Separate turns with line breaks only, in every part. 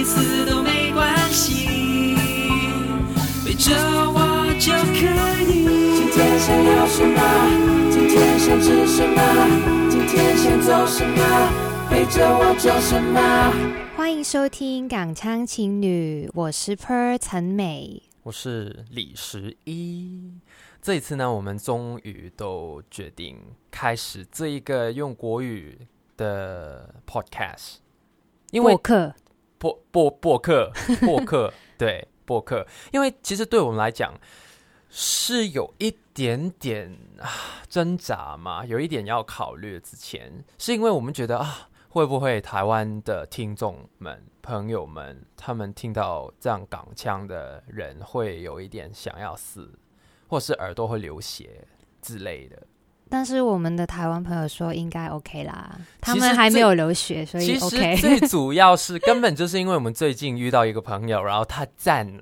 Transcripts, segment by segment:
思都没关系，陪着我就可以。今天想要什么？今天想吃什么？今天想做什么？陪着我做什么？
欢迎收听港腔情侣，我是 Per 陈美，
我是李十一。这一次呢，我们终于都决定开始这一个用国语的 podcast， 因为播客对，播客，因为其实对我们来讲是有一点点挣扎嘛，有一点要考虑之前，是因为我们觉得会不会台湾的听众们、朋友们，他们听到这样港腔的人会有一点想要死，或是耳朵会流血之类的。
但是我们的台湾朋友说应该 OK 啦，他们还没有流血，所以 OK。
其实最主要是根本就是因为我们最近遇到一个朋友，然后他赞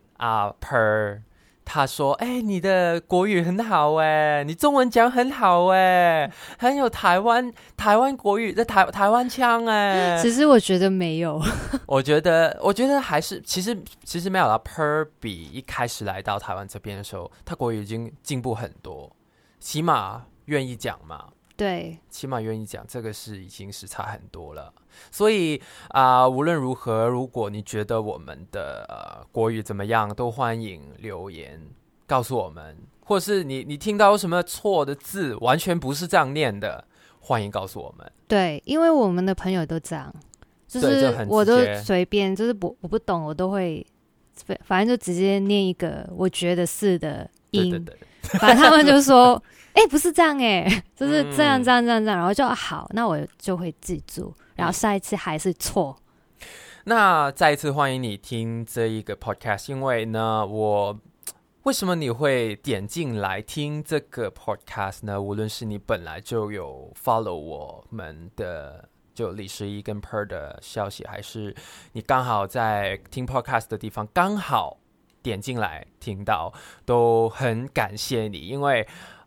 Per，他说：“你的国语很好你中文讲很好很有台湾国语的台湾腔
其实我觉得没有，
我觉得还是其实没有啦。Per 比一开始来到台湾这边的时候，他国语已经进步很多，起码愿意讲嘛。
对，
起码愿意讲，这个是已经是差很多了。所以无论如何，如果你觉得我们的国语怎么样，都欢迎留言告诉我们，或是你听到有什么错的字，完全不是这样念的，欢迎告诉我们。
对，因为我们的朋友都这样，就是我都随便，就是我不懂，我都会，反正就直接念一个我觉得是的音，
对，
反正他们就说。不是这样就是这样，然后就好，那我就会记住，然后下一次还是错。
那再一次欢迎你听这一个 podcast， 因为呢，为什么你会点进来听这个 podcast 呢？无论是你本来就有 follow 我们的就李十一跟 Per 的消息，还是你刚好在听 podcast 的地方刚好点进来听到，都很感谢你，因为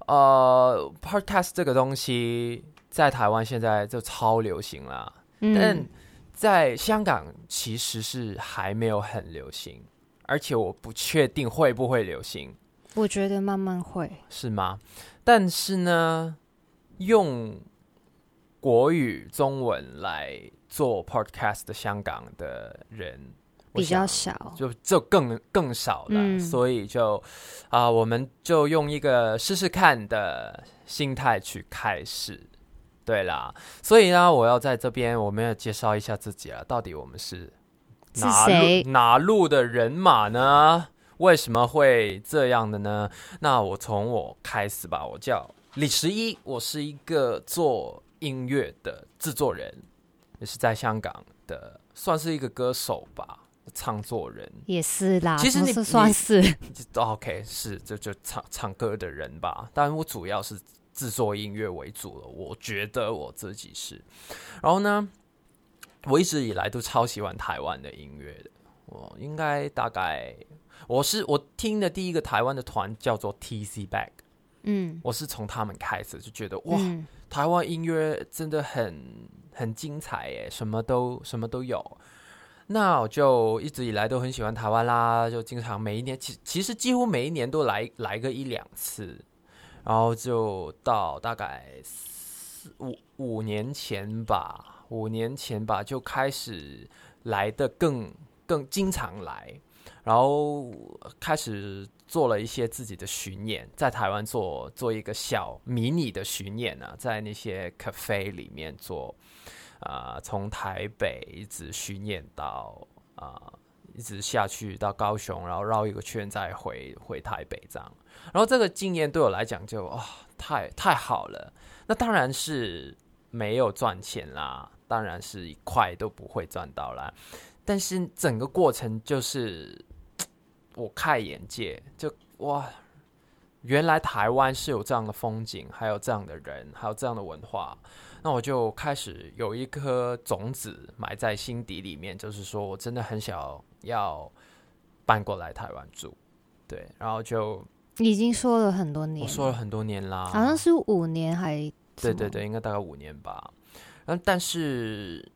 podcast 这个东西在台湾现在就超流行啦，但在香港其实是还没有很流行，而且我不确定会不会流行。
我觉得慢慢会，
是吗？但是呢，用国语中文来做 podcast 的香港的人
比较少，
就更少了，所以就我们就用一个试试看的心态去开始，对啦。所以呢，我要在这边我们要介绍一下自己了，到底我们是哪路的人马呢？为什么会这样的呢？那从我开始吧，我叫李十一，我是一个做音乐的制作人，也是在香港的，算是一个歌手吧。唱作人
也是啦，
其实你
算是
OK， 是就唱歌的人吧，但我主要是制作音乐为主了，我觉得我自己是。然后呢，我一直以来都超喜欢台湾的音乐的，我应该大概我听的第一个台湾的团叫做 TC Bag， 我是从他们开始就觉得哇，台湾音乐真的很精彩什么都有。那我就一直以来都很喜欢台湾啦，就经常每一年，其实几乎每一年都来个一两次，然后就到大概五年前吧就开始来的更经常来，然后开始做了一些自己的巡演，在台湾做一个小迷你的巡演在那些 cafe 里面做。从台北一直巡演到一直下去到高雄，然后绕一个圈再回台北这样。然后这个经验对我来讲就太好了。那当然是没有赚钱啦，当然是一块都不会赚到啦。但是整个过程就是我开眼界，就哇，原来台湾是有这样的风景，还有这样的人，还有这样的文化。那我就开始有一颗种子埋在心底里面，就是说我真的很想要搬过来台湾住，对，然后就
已经说了很多年，
我说了很多年啦，
好像是5年还
对，应该大概5年吧。但是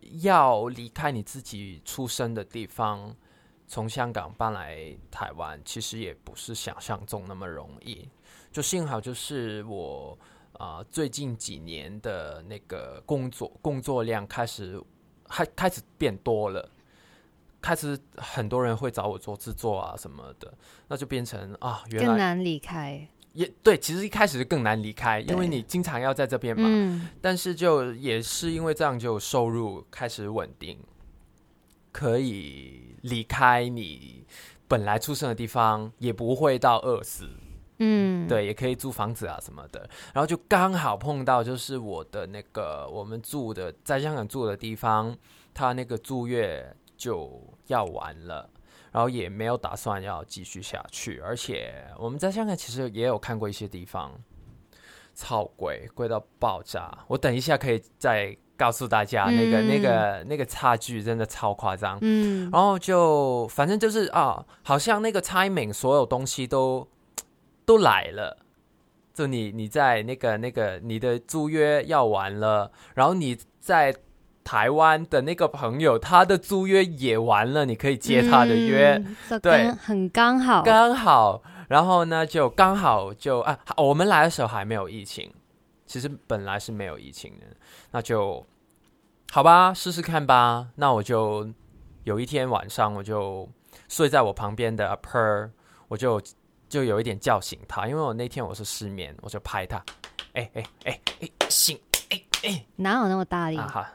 要离开你自己出生的地方，从香港搬来台湾，其实也不是想象中那么容易。就幸好就是我最近几年的那个工作量开始变多了，开始很多人会找我做制作啊什么的，那就变成原来
更难离开。
也对，其实一开始更难离开，因为你经常要在这边嘛。但是就也是因为这样，就收入开始稳定，可以离开你本来出生的地方，也不会到饿死。对，也可以租房子啊什么的。然后就刚好碰到，就是我的那个我们住的在香港住的地方，他那个租约就要完了。然后也没有打算要继续下去，而且我们在香港其实也有看过一些地方，超贵，贵到爆炸。我等一下可以再告诉大家，那个差距真的超夸张。然后就反正就是好像那个timing所有东西都来了，就你在那个你的租约要完了，然后你在台湾的那个朋友，他的租约也完了，你可以接他的约，对，
很刚好。
然后呢，就刚好就我们来的时候还没有疫情，其实本来是没有疫情的，那就好吧，试试看吧。那我就有一天晚上，我就睡在我旁边的 Per， 我就有一点叫醒他，因为我那天我是失眠，我就拍他，醒，
哪有那么大力？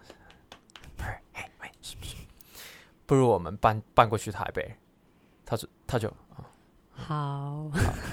不如我们搬过去台北，他就
好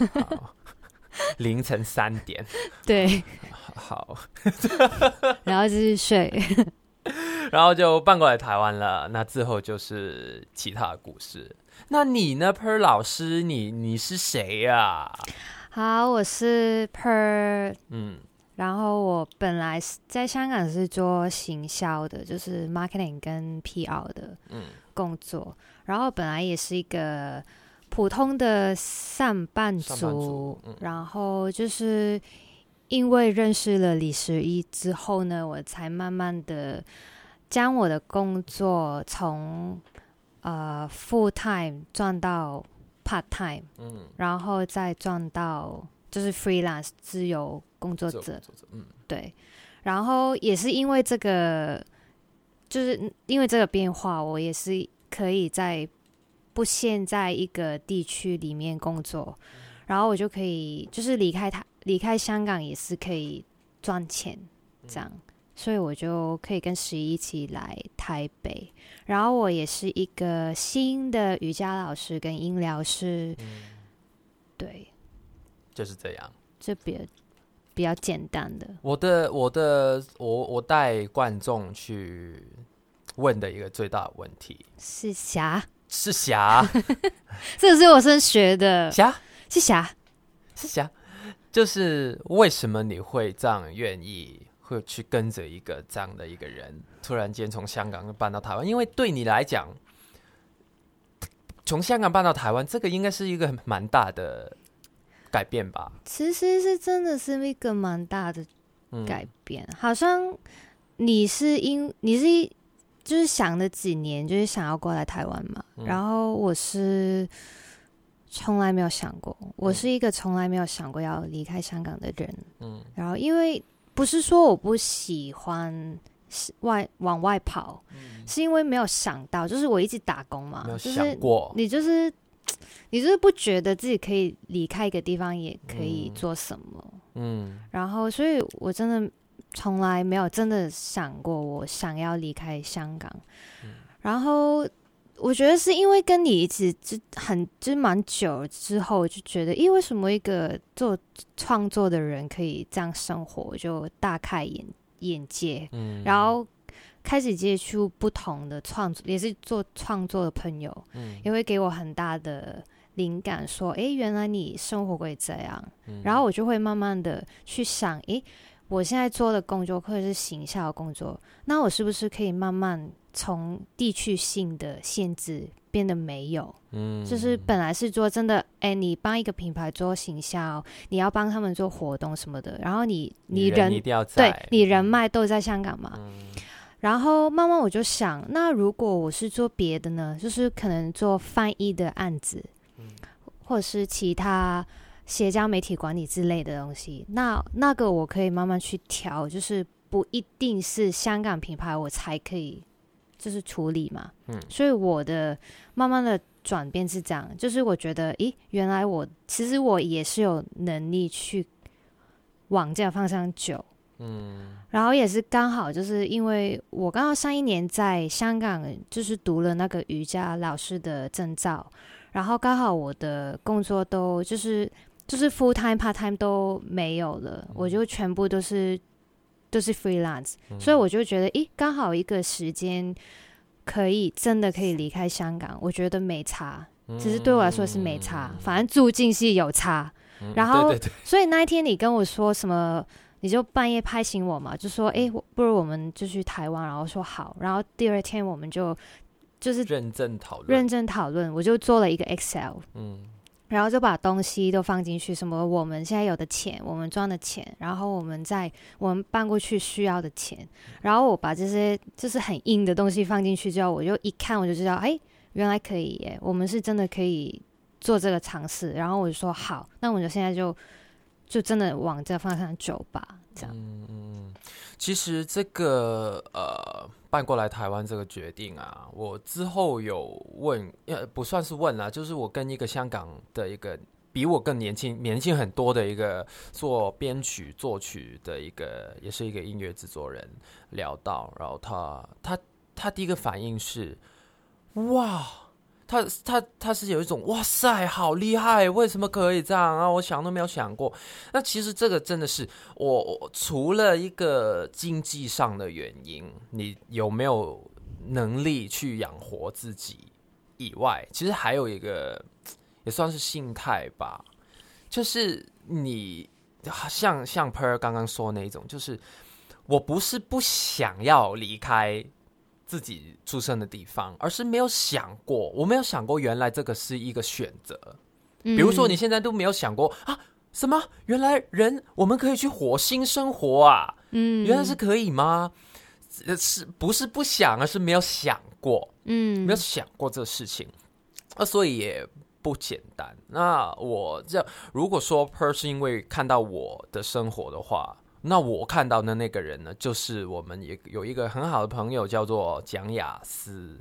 凌晨3点，
对，
好，
然后继续睡，
然后就搬过来台湾了。那之后就是其他的故事。那你呢 Per 老师，你是谁呀？
好，我是 Per，然后我本来在香港是做行销的，就是 marketing 跟 PR 的工作，然后本来也是一个普通的上班族，然后就是因为认识了李时一之后呢，我才慢慢的将我的工作从full time 转到 part time，然后再转到就是 freelance 自由工作者，对，然后也是因为这个，就是因为这个变化，我也是可以在不限在一个地区里面工作，然后我就可以就是离开香港也是可以赚钱，这样，所以我就可以跟11一起来台北，然后我也是一个新的瑜伽老师跟音疗师，对，
就是这样，
这比较简单的。
我带观众去问的一个最大的问题
是侠，
这
个是我是学的是侠，
就是为什么你会这样愿意会去跟着一个这样的一个人，突然间从香港搬到台湾？因为对你来讲，从香港搬到台湾，这个应该是一个蛮大的改变吧？
其实是真的是一个蛮大的改变，好像你是就是想了几年，就是想要过来台湾嘛，然后我是从来没有想过，我是一个从来没有想过要离开香港的人，然后因为不是说我不喜欢往外跑，是因为没有想到，就是我一直打工嘛，
没有想过，
就是你就是不觉得自己可以离开一个地方也可以做什么，然后所以我真的从来没有真的想过我想要离开香港，然后我觉得是因为跟你一起就蛮久之后，就觉得为什么一个做创作的人可以这样生活，就大开眼界，然后开始接触不同的创作，也是做创作的朋友，也会给我很大的灵感，说原来你生活会这样，然后我就会慢慢的去想，我现在做的工作或者是行销的工作，那我是不是可以慢慢从地区性的限制变得没有，就是本来是做真的，你帮一个品牌做行销，你要帮他们做活动什么的，然后你人
一定要在，
对，你人脉都在香港嘛， 然后慢慢我就想，那如果我是做别的呢，就是可能做翻译的案子，或者是其他社交媒体管理之类的东西，那个我可以慢慢去调，就是不一定是香港品牌我才可以就是处理嘛。所以我的慢慢的转变是这样，就是我觉得，原来其实我也是有能力去往这个方向走。然后也是刚好，就是因为我刚好上一年在香港就是读了那个瑜伽老师的证照，然后刚好我的工作都就是 full time part time 都没有了，我就全部都是 freelance，所以我就觉得刚好一个时间真的可以离开香港，我觉得没差，其实对我来说是没差，反正住近是有差。然后
对对对，
所以那一天你跟我说什么，你就半夜拍醒我嘛，就说不如我们就去台湾，然后说好，然后第二天我们就是
认真讨论，
我就做了一个 Excel，然后就把东西都放进去，什么我们现在有的钱，我们赚的钱，然后我们搬过去需要的钱，然后我把这些就是很硬的东西放进去之后，我就一看我就知道，原来可以耶，我们是真的可以做这个尝试，然后我就说好，那我就现在就真的往这个方向走吧，这样。
其实这个搬过来台湾这个决定啊，我之后有问，不算是问啦，就是我跟一个香港的一个比我更年轻很多的一个做编曲作曲的也是一个音乐制作人聊到，然后他第一个反应是哇。他是有一种哇塞好厉害，为什么可以这样啊？我想都没有想过。那其实这个真的是我除了一个经济上的原因，你有没有能力去养活自己以外，其实还有一个也算是心态吧，就是你像 Per 刚刚说那一种，就是我不是不想要离开自己出生的地方，而是我没有想过原来这个是一个选择。比如说你现在都没有想过啊，什么原来我们可以去火星生活啊，原来是可以吗？是不是不想，而是没有想过，没有想过这事情，所以也不简单。那我如果说 Per 是因为看到我的生活的话，那我看到的那个人呢，就是我们也有一个很好的朋友叫做蒋雅诗，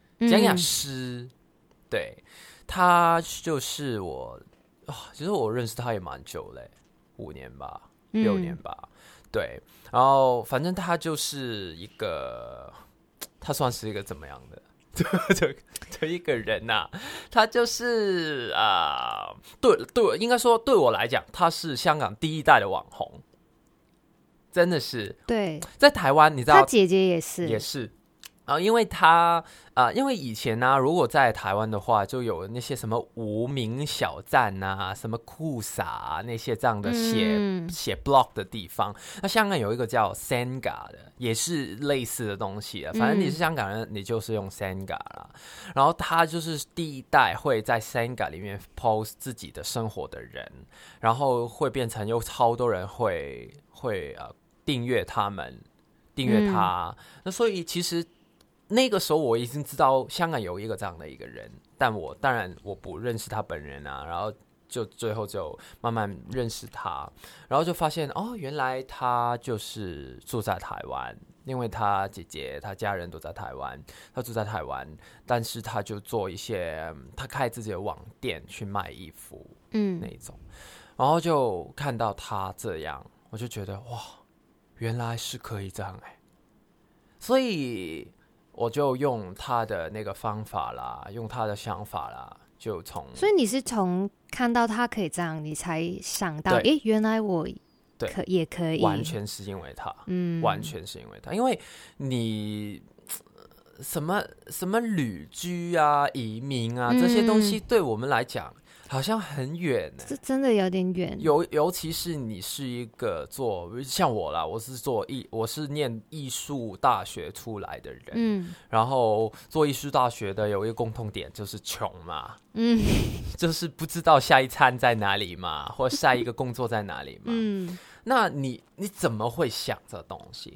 对，他就是其实我认识他也蛮久嘞，5年吧，6年吧，对，然后反正他就是他算是一个怎么样的的一个人啊，他就是对，应该说对我来讲，他是香港第一代的网红。真的是，
对，
在台湾你知道，
他姐姐也是，因为因为以前呢，如果在台湾的话，就有那些什么无名小站啊，什么酷撒啊，那些这样的写 blog 的地方。那香港有一个叫 Xanga 的，也是类似的东西啊。反正你是香港人，你就是用 Xanga 啦。然后他就是第一代会在 Xanga 里面 post 自己的生活的人，然后会变成有超多人会订阅他，那所以其实那个时候我已经知道香港有一个这样的一个人，但当然我不认识他本人啊，然后就最后就慢慢认识他，然后就发现原来他就是住在台湾，因为他姐姐他家人都在台湾，他住在台湾，但是他就做一些他开自己的网店去卖衣服，那一种，然后就看到他这样，我就觉得哇，原来是可以这样所以我就用他的那个方法啦，用他的想法啦，所以你是从看到他可以这样，你才想到，原来我也可以，
完全是因为他，完全是因为他，因为你什么旅居啊、移民啊这些东西，对我们来讲好像很远
这真的有点远。
尤其是你是一个像我啦，我是念艺术大学出来的人，然后做艺术大学的有一个共同点就是穷嘛，就是不知道下一餐在哪里嘛，或下一个工作在哪里嘛，那你怎么会想这东西？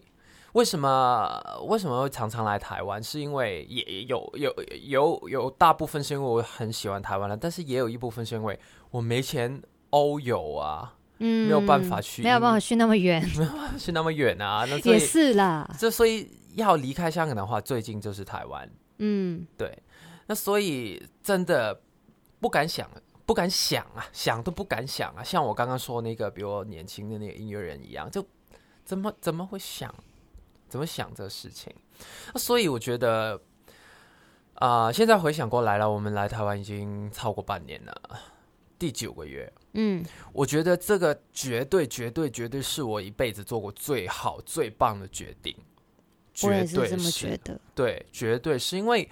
为什么会常常来台湾？是因为也有大部分是因为我很喜欢台湾了，但是也有一部分是因为我没钱欧游啊，没有办法去，
没有办法去那么远，
没有办法去那么远啊。那
也是啦，
所以要离开香港的话，最近就是台湾。对。那所以真的不敢想啊，想都不敢想啊。像我刚刚说那个比我年轻的那个音乐人一样，就怎么会想？怎么想这个事情？所以我觉得，现在回想过来了，我们来台湾已经超过半年了，第9个月。我觉得这个绝对是我一辈子做过最好最棒的决定。
我也是这么觉得。
对，绝对是因为，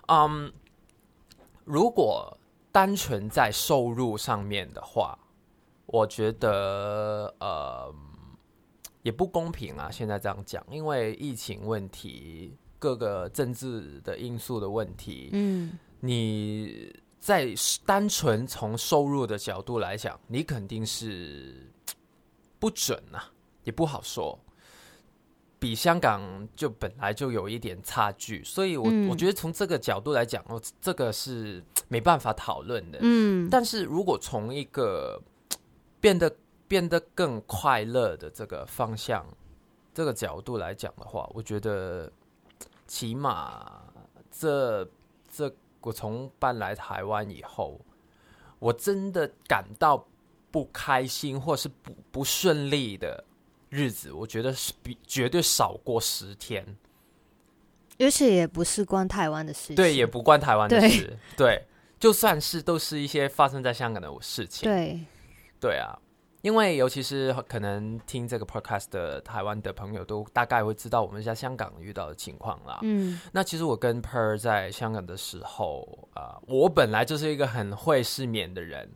如果单纯在收入上面的话，我觉得也不公平啊。现在这样讲，因为疫情问题、各个政治的因素的问题，你在单纯从收入的角度来讲，你肯定是不准啊，也不好说。比香港就本来就有一点差距，所以我觉得从这个角度来讲，这个是没办法讨论的。但是如果从一个变得更快乐的这个方向、这个角度来讲的话，我觉得起码这我从搬来台湾以后，我真的感到不开心或是不顺利的日子，我觉得是绝对少过10天，
而且也不是关台湾的事情，
对，也不关台湾的事，对，就算是都是一些发生在香港的事情，对啊，因为尤其是可能听这个 podcast 的台湾的朋友都大概会知道我们在香港遇到的情况啦。那其实我跟 Per 在香港的时候，我本来就是一个很会失眠的人，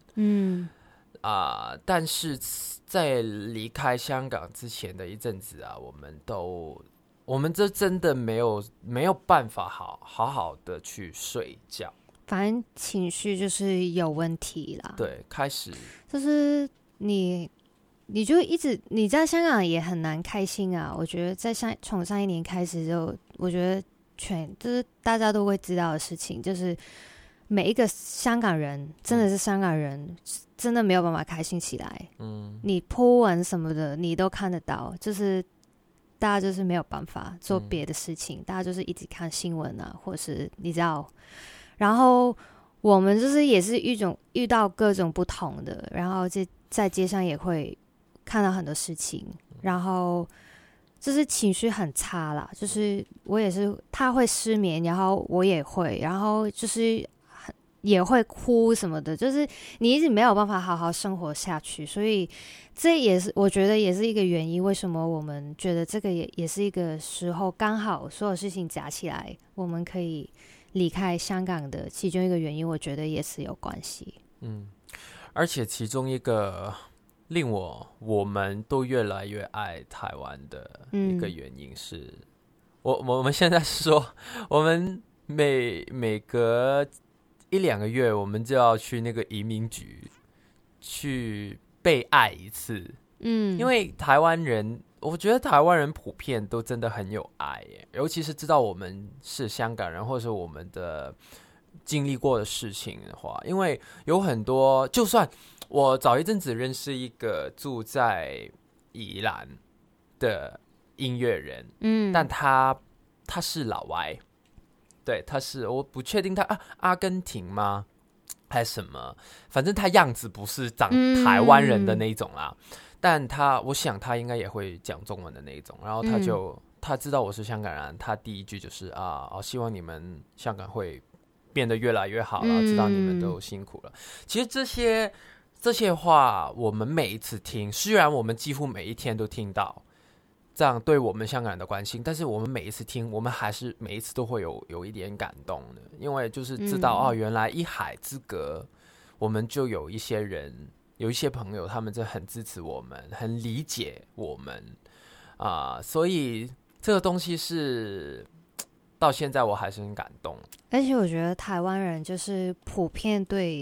但是在离开香港之前的一阵子啊，我们这真的没有办法好好的去睡觉，
反正情绪就是有问题啦。
对，开始
就是你就一直你在香港也很难开心啊。我觉得从上一年开始就，我觉得就是大家都会知道的事情，就是每一个香港人真的是香港人，真的没有办法开心起来。你po文什么的你都看得到，就是大家就是没有办法做别的事情，大家就是一直看新闻啊，或是你知道，然后我们就是也是遇到各种不同的，然后在街上也会看到很多事情，然后就是情绪很差啦，就是我也是，他会失眠，然后我也会，然后就是也会哭什么的，就是你一直没有办法好好生活下去，所以这也是我觉得也是一个原因，为什么我们觉得这个也是一个时候，刚好所有事情加起来，我们可以离开香港的其中一个原因，我觉得也是有关系。
而且其中一个令我们都越来越爱台湾的一个原因是，我们现在说，我们每隔1-2个月，我们就要去那个移民局去被爱一次。因为台湾人，我觉得台湾人普遍都真的很有爱耶，尤其是知道我们是香港人，或者是我们的经历过的事情的话，因为有很多，就算我早一阵子认识一个住在宜兰的音乐人，但他是老外，对，他是，我不确定他阿根廷吗还是什么，反正他样子不是长台湾人的那一种啦，但我想他应该也会讲中文的那一种，然后他知道我是香港人，他第一句就是希望你们香港会变得越来越好了，知道你们都辛苦了。其实这些话我们每一次听，虽然我们几乎每一天都听到这样对我们香港人的关心，但是我们每一次听，我们还是每一次都会有一点感动的，因为就是知道原来一海之隔，我们就有一些人，有一些朋友，他们就很支持我们，很理解我们所以这个东西是到现在我还是很感动。
而且我觉得台湾人就是普遍对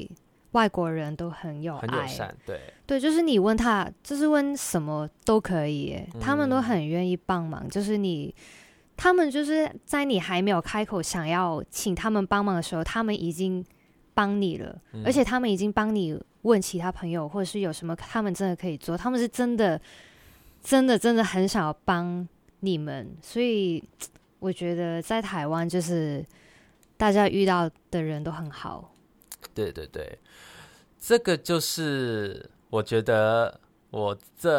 外国人都很有爱，
很友善，
对，就是你问他，就是问什么都可以耶，他们都很愿意帮忙，就是他们就是在你还没有开口想要请他们帮忙的时候，他们已经帮你了，而且他们已经帮你问其他朋友，或者是有什么他们真的可以做，他们是真的很想要帮你们，所以我觉得在台湾就是大家遇到的人都很好。
对，这个就是我觉得我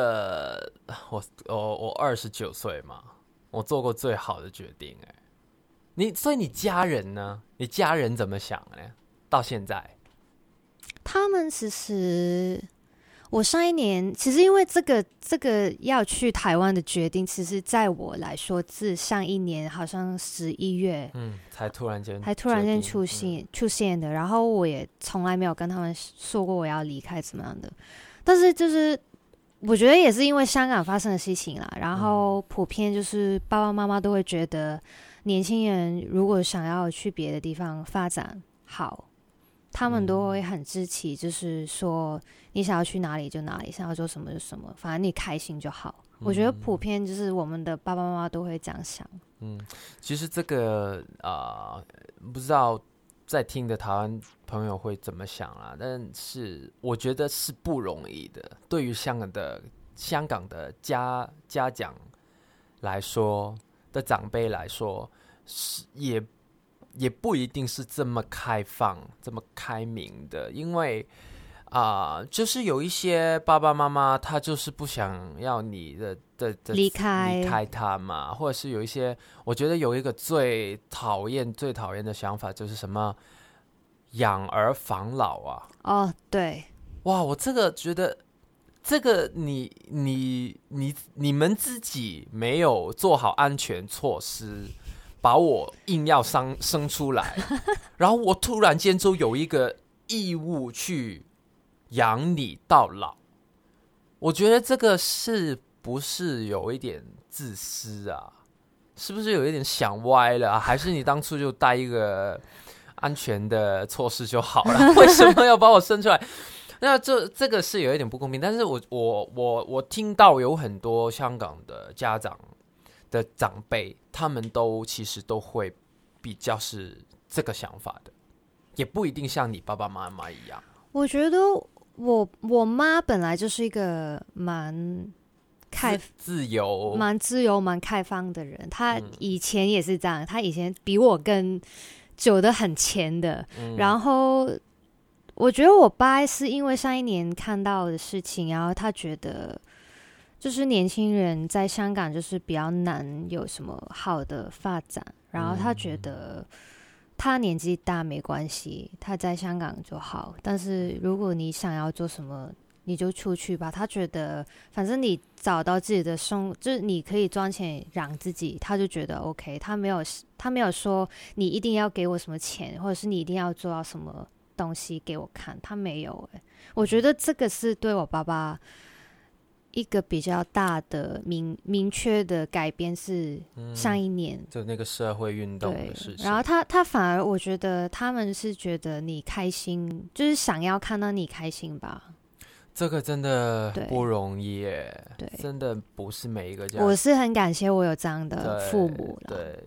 29岁嘛，我做过最好的决定所以你家人呢？你家人怎么想呢？到现在，
他们其实，我上一年其实因为这个要去台湾的决定，其实在我来说自上一年好像11月，
才突然间
出现的。然后我也从来没有跟他们说过我要离开怎么样的，但是就是我觉得也是因为香港发生的事情啦，然后普遍就是爸爸妈妈都会觉得年轻人如果想要去别的地方发展好，他们都会很支持，就是说你想要去哪里就哪里，想要做什么就什么，反正你开心就好。我觉得普遍就是我们的爸爸妈妈都会这样想。
其实这个不知道在听的台湾朋友会怎么想啦，但是我觉得是不容易的。对于香港的家长来说的长辈来说，也不一定是这么开放、这么开明的，因为就是有一些爸爸妈妈他就是不想要你的离开他嘛，或者是有一些，我觉得有一个最讨厌的想法就是什么养儿防老啊。
哦，对，
哇，我这个觉得这个你们自己没有做好安全措施，把我硬要生出来，然后我突然间就有一个义务去养你到老，我觉得这个是不是有一点自私啊？是不是有一点想歪了啊？还是你当初就带一个安全的措施就好了？为什么要把我生出来？那这个是有一点不公平。但是我听到有很多香港的家长的长辈，他们其实都会比较是这个想法的，也不一定像你爸爸妈妈一样。
我觉得我妈本来就是一个蛮自由、蛮开放的人。她以前也是这样，她以前比我更走得很前的。然后我觉得我爸是因为上一年看到的事情，然后他觉得就是年轻人在香港就是比较难有什么好的发展，然后他觉得他年纪大没关系，他在香港就好，但是如果你想要做什么你就出去吧。他觉得反正你找到自己的就是你可以赚钱养自己，他就觉得 OK。 他没有说你一定要给我什么钱，或者是你一定要做到什么东西给我看，他没有我觉得这个是对我爸爸一个比较大的明确的改变，是上一年
就那个社会运动的事情。
然后他反而我觉得他们是觉得你开心，就是想要看到你开心吧。
这个真的不容易耶，
对，
真的不是每一个家。
我是很感谢我有这样的父母了。
对，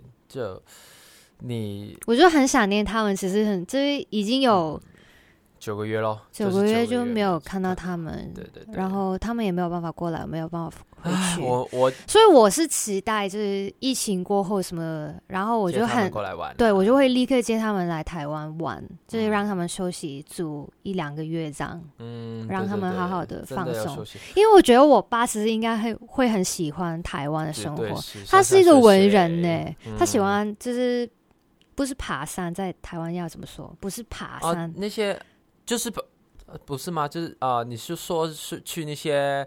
我
就很想念他们，其实就是已经有
9个月咯
，9个月就没有看到他们。
对，
然后他们也没有办法过来，没有办法回去。
所
以我是期待就是疫情过后什么，然后我就很
过来玩，
对，我就会立刻接他们来台湾玩，就是让他们休息住1-2个月这样，让他们好好的放松。因为我觉得我爸其实应该会很喜欢台湾的生活，他是一个文人呢，他喜欢就是不是爬山，在台湾要怎么说？不是爬山，
那些就是不是吗？就是你是说是去那些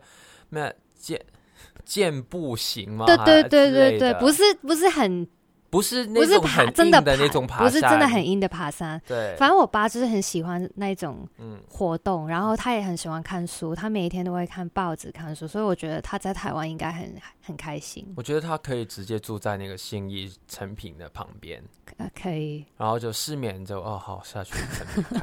健步行吗？
对，不是很。
不是那种很硬的那种爬山，
不是真的很硬的爬山。
对，
反正我爸就是很喜欢那种活动，然后他也很喜欢看书，他每一天都会看报纸看书，所以我觉得他在台湾应该很开心。
我觉得他可以直接住在那个信义诚品的旁边，
可以，
然后就失眠就好下去诚品看。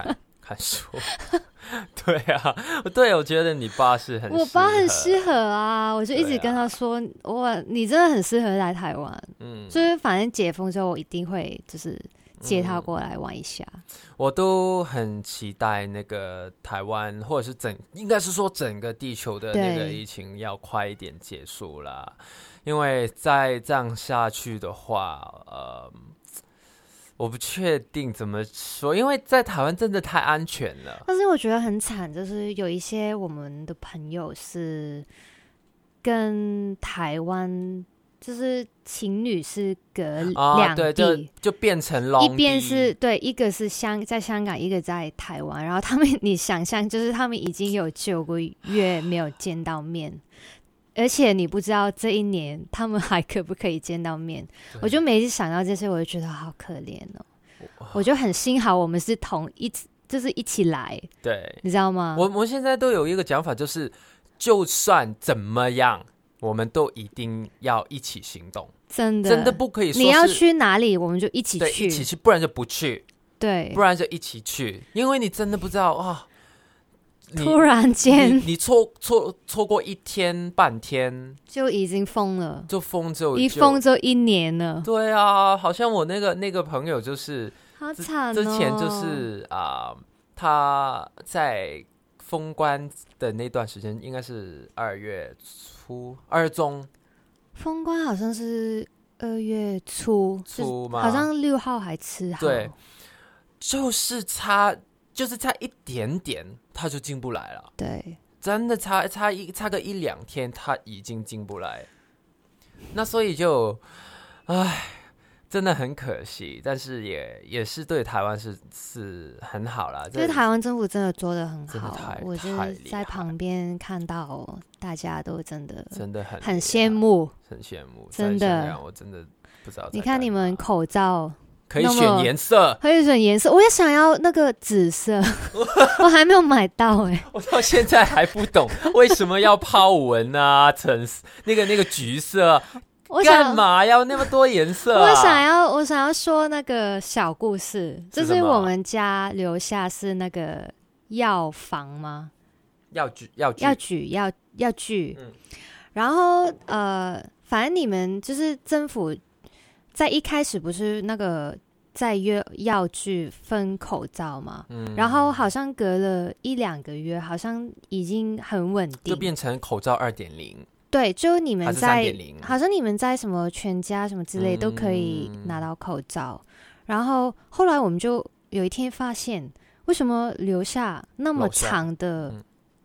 看书。对啊，对，我觉得你爸是很适合，
我爸很适合啊，我就一直跟他说，你真的很适合来台湾，就是反正解封之后，我一定会就是接他过来玩一下。
我都很期待那个台湾，或者是应该是说整个地球的那个疫情要快一点结束啦，因为再这样下去的话，我不确定怎么说，因为在台湾真的太安全了。
但是我觉得很惨，就是有一些我们的朋友是跟台湾就是情侣是隔两地，
对，就变成 long 地，
一边是对，一个是在香港，一个在台湾，然后他们你想象就是他们已经有9个月没有见到面。而且你不知道这一年他们还可不可以见到面，我就每次想到这些，我就觉得好可怜哦。我就很幸好我们是就是一起来，
对，
你知道吗？
我现在都有一个讲法，就是就算怎么样，我们都一定要一起行动，真的不可以说是
你要去哪里，我们就一起去，
一起去，不然就不去，
对，
不然就一起去，因为你真的不知道啊。
突然间
你错过一天半天
就已经疯了，
就疯
一疯就1年了。
对啊，好像我那个朋友就是
好惨哦，
之前就是他在封关的那段时间应该是2月中，
封关好像是2月初吗？好像6号还7号，
对，就是差一点点他就进不来了，
对，
真的差个1-2天他已经进不来，那所以就真的很可惜，但是也是对台湾是很好啦，
就是台湾政府真的做得很好，我
就是
在旁边看到大家都真的
很
羡慕，
很羡慕，
真的，
我真的不知道。
你看你们口罩
可以选颜色，
我也想要那个紫色，我还没有买到
我到现在还不懂为什么要抛纹啊，那个橘色。干嘛要那么多颜色
我想要说那个小故事，就是我们家楼下是那个药房吗？药具，然后反正你们就是政府在一开始不是那个在药具分口罩嘛，然后好像隔了1-2个月，好像已经很稳定，
就变成口罩2.0。
对，就你们在好像你们在什么全家什么之类都可以拿到口罩，然后后来我们就有一天发现，为什么留下那么长的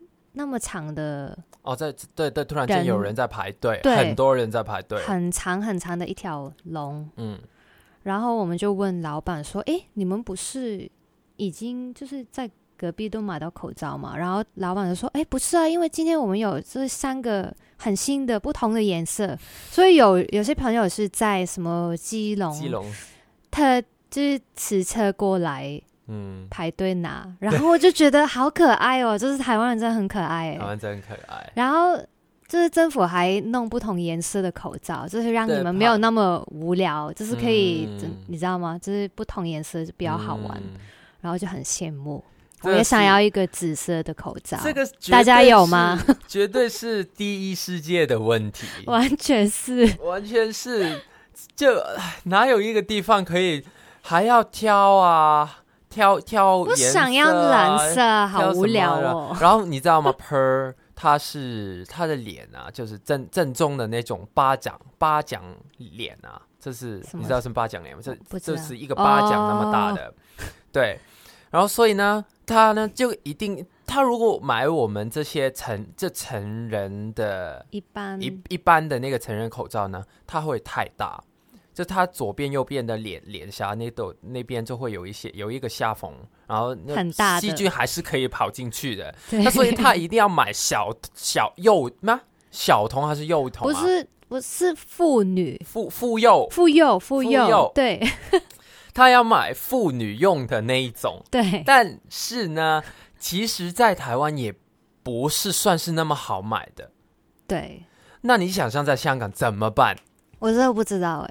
对，突然间有人在排队，很多人在排队，
很长很长的一条龙，然后我们就问老板说：“你们不是已经就是在隔壁都买到口罩嘛？”然后老板就说：“不是啊，因为今天我们有这3个很新的不同的颜色，所以有些朋友是在什么基隆，他就是骑车过来，排队拿，然后我就觉得好可爱哦，就是台湾人真的很可爱，
台湾真的很可爱。
然后就是政府还弄不同颜色的口罩，就是让你们没有那么无聊，就是可以，你知道吗？就是不同颜色比较好玩，然后就很羡慕。我也想要一个紫色的口罩，
这个
大家有吗？
绝对是第一世界的问题，
完全是，
就哪有一个地方可以还要挑颜色？
我想要蓝色，好无聊哦。
然后你知道吗？Per 他的脸啊，就是正宗的那种巴掌脸啊，这是你知道是巴掌脸吗？这是一个巴掌那么大的，对。然后所以呢，他呢就一定，他如果买我们这些成人的一般的那个成人口罩呢，它会太大，就它左边右边的脸颊那边就会有一个下缝，然后
很大的
细菌还是可以跑进去的。那所以他一定要买小童还是幼童啊？
不是妇女，
妇幼，
对。
他要买妇女用的那一种，
对。
但是呢，其实在台湾也不是算是那么好买的。
对。
那你想象在香港怎么办？
我真的不知道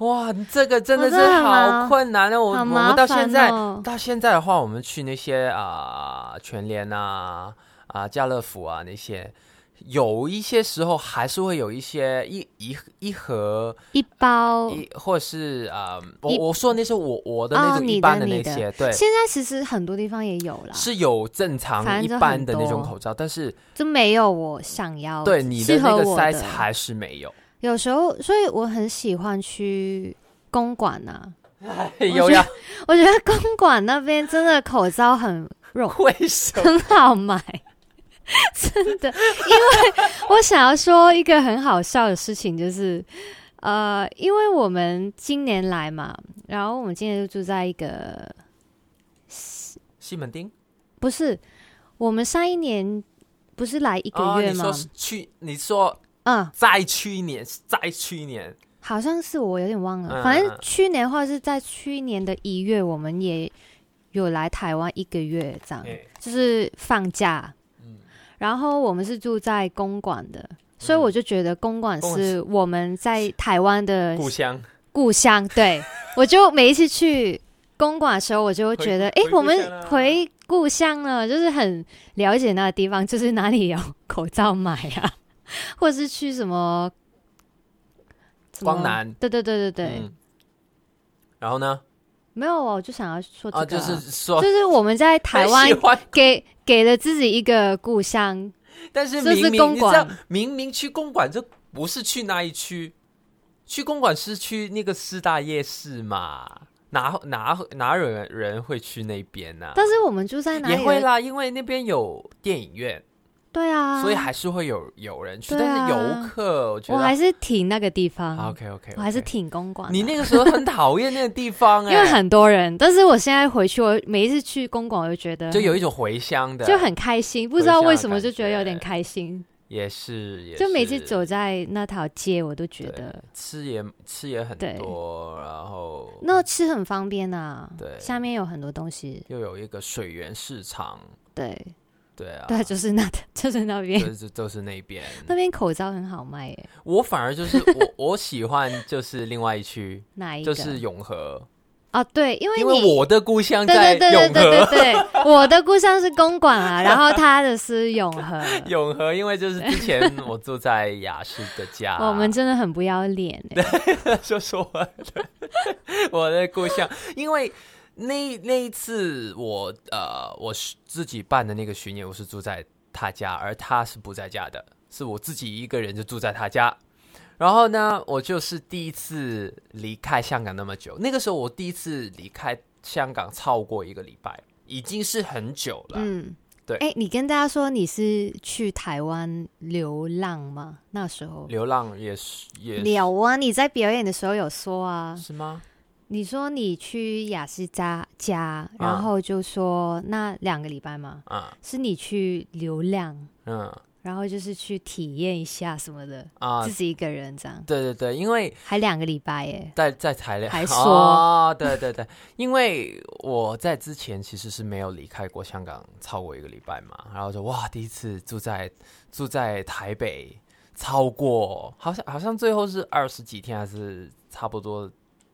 哇，这个真的是好困难哦！我们到现在的话，我们去那些全联家乐福那些，有一些时候还是会有一些一盒
一包，
或者是我说的那些我的那种一般的那些，对。
现在其实很多地方也有啦，
是有正常一般的那种口罩，但是
就没有我想要
对你的那个 size 还是没有。
有时候，所以我很喜欢去公馆我觉得公馆那边真的口罩很很好买，真的。因为我想要说一个很好笑的事情，就是因为我们今年来嘛，然后我们今年就住在一个
西门町，
不是，我们上一年不是来1个月吗？
你说再去年
好像是，我有点忘了。反正去年或者是在去年的1月，我们也有来台湾1个月，这样就是放假。然后我们是住在公馆的，所以我就觉得公馆是我们在台湾的故乡。对，我就每一次去公馆的时候，我就会觉得，我们回故乡了，就是很了解那个地方，就是哪里有口罩买啊。或者是去什么
光南，
对、
然后呢？
没有我就想要说这个
就是
我们在台湾给了自己一个故乡，
但是明明去公馆就不是去那一区，去公馆是去那个师大夜市嘛，哪有人会去那边呢？
但是我们住在哪里？
也会啦，因为那边有电影院。
对啊，
所以还是会有人去，但是游客，我觉得
我还是挺那个地方。
OK，
我还是挺公馆。
你那个时候很讨厌那个地方，
因为很多人。但是我现在回去，我每一次去公馆，我就觉得
就有一种回乡的，
就很开心。不知道为什么就觉得有点开心。
也是，
就每次走在那条街，我都觉得
吃也很多，然后
那吃很方便啊。
对，
下面有很多东西，
又有一个水源市场。对啊，
对，就是那边，
就是那边，
那边口罩很好卖耶。
我反而就是我喜欢就是另外一区，
哪一个？
就是永和。
对，因为
我的故乡在永和，
对，我的故乡是公馆啊，然后他的是永和。
永和，因为就是之前我住在雅士的家，
我们真的很不要脸
对，就说我的故乡，因为。那一次我自己办的那个巡演，我是住在他家，而他是不在家的，是我自己一个人就住在他家。然后呢，我就是第一次离开香港那么久，那个时候我第一次离开香港超过1个礼拜，已经是很久了。对。
你跟大家说你是去台湾流浪吗？那时候
流浪也是
有啊，你在表演的时候有说啊，
是吗？
你说你去雅诗家，然后就说那2个礼拜吗？是你去流浪，然后就是去体验一下什么的，自己一个人这样。
对，因为
还2个礼拜耶，
在台湾
还说
对，因为我在之前其实是没有离开过香港超过1个礼拜嘛，然后就第一次住在台北超过好像最后是20几天，还是差不多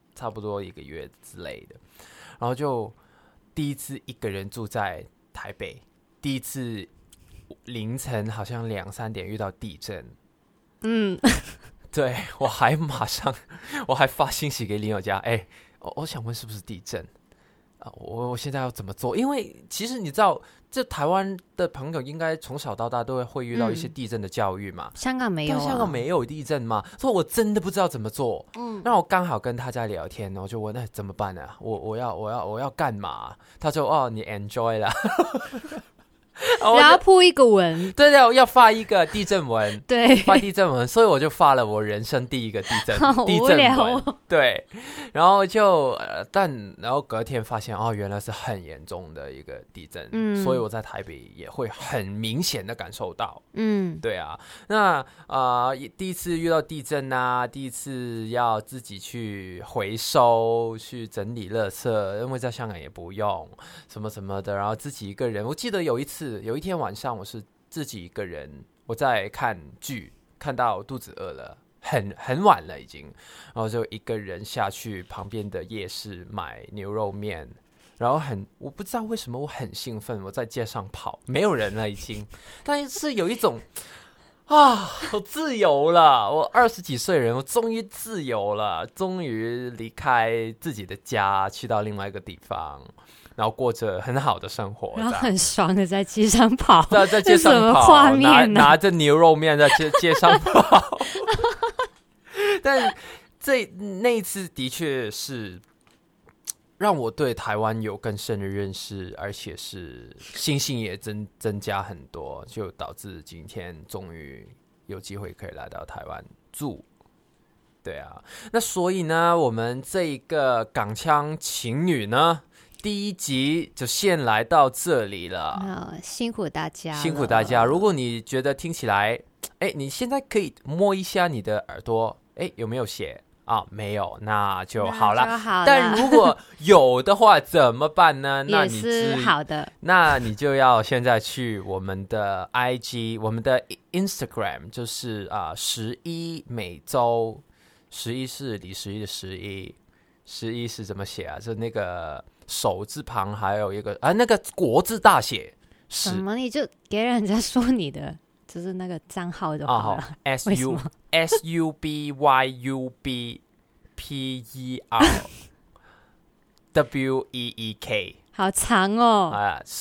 1个月之类的，然后就第一次一个人住在台北，第一次凌晨好像2、3点遇到地震，对，我还发信息给林宥嘉，我想问是不是地震我现在要怎么做？因为其实你知道，这台湾的朋友应该从小到大都会遇到一些地震的教育嘛。
香港没有
香港没有地震嘛，所以我真的不知道怎么做。那我刚好跟他在聊天，我就问那怎么办呢？我要干嘛？他说你 enjoy 啦。
然后铺一个文，
对，要发一个地震文，
对，
发地震文，所以我就发了我人生第一个地震文，对，然后然后隔天发现原来是很严重的一个地震，所以我在台北也会很明显的感受到，对啊，那第一次遇到地震啊，第一次要自己去回收、去整理垃圾，因为在香港也不用什么什么的，然后自己一个人，我记得有一天晚上，我是自己一个人，我在看剧，看到肚子饿了， 很晚了已经，然后就一个人下去旁边的夜市买牛肉面，然后我不知道为什么我很兴奋，我在街上跑，没有人了已经，但是有一种我自由了，我20几岁人，我终于自由了，终于离开自己的家，去到另外一个地方，然后过着很好的生活，
然后很爽的在街上跑，
在街上跑，
什么画面
拿着牛肉面在街上跑。但那一次的确是让我对台湾有更深的认识，而且是信心也增加很多，就导致今天终于有机会可以来到台湾住。对啊，那所以呢，我们这一个港腔情侣呢，第一集就先来到这里了。
辛苦大家了，
辛苦大家。如果你觉得听起来，你现在可以摸一下你的耳朵，有没有血？没有，那就好了。但如果有的话怎么办呢？那你
也是好的。
那你就要现在去我们的 IG， 我们的 Instagram， 就是11每周，11是李11的11是怎么写啊？就那个手字旁还有一个那个国字大写。
什么？你就给人家说你的就是那个账号就好了。SUBYUBPERWEEK 好长哦。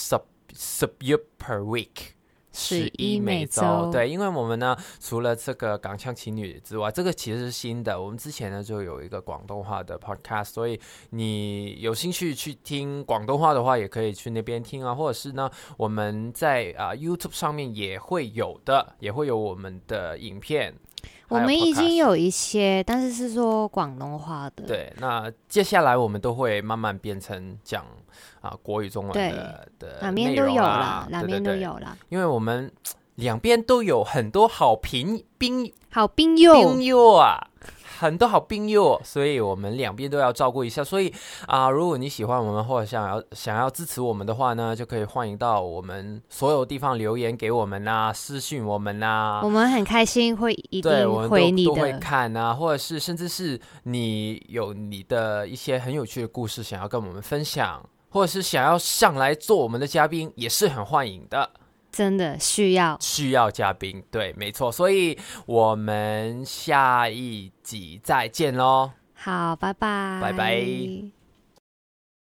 sub per week。11每周，对，因为我们呢，除了这个港腔情侣之外，这个其实是新的。我们之前呢就有一个广东话的 podcast， 所以你有兴趣去听广东话的话，也可以去那边听啊，或者是呢，我们在YouTube 上面也会有我们的影片。
我们已经有一些，但是是说广东话的。
对，那接下来我们都会慢慢变成讲国语、中文的
两边都有啦，两边都有啦。
因为我们两边都有很多好兵友啊，很多好兵友，所以我们两边都要照顾一下。所以如果你喜欢我们或者想要支持我们的话呢，就可以欢迎到我们所有地方留言给我们私讯我们
我们很开心会一定回你的，
都会看或者是甚至是你有你的一些很有趣的故事想要跟我们分享，或者是想要上来做我们的嘉宾，也是很欢迎的。
真的需要
嘉宾，对，没错，所以我们下一集再见咯。
好，拜拜，
拜拜。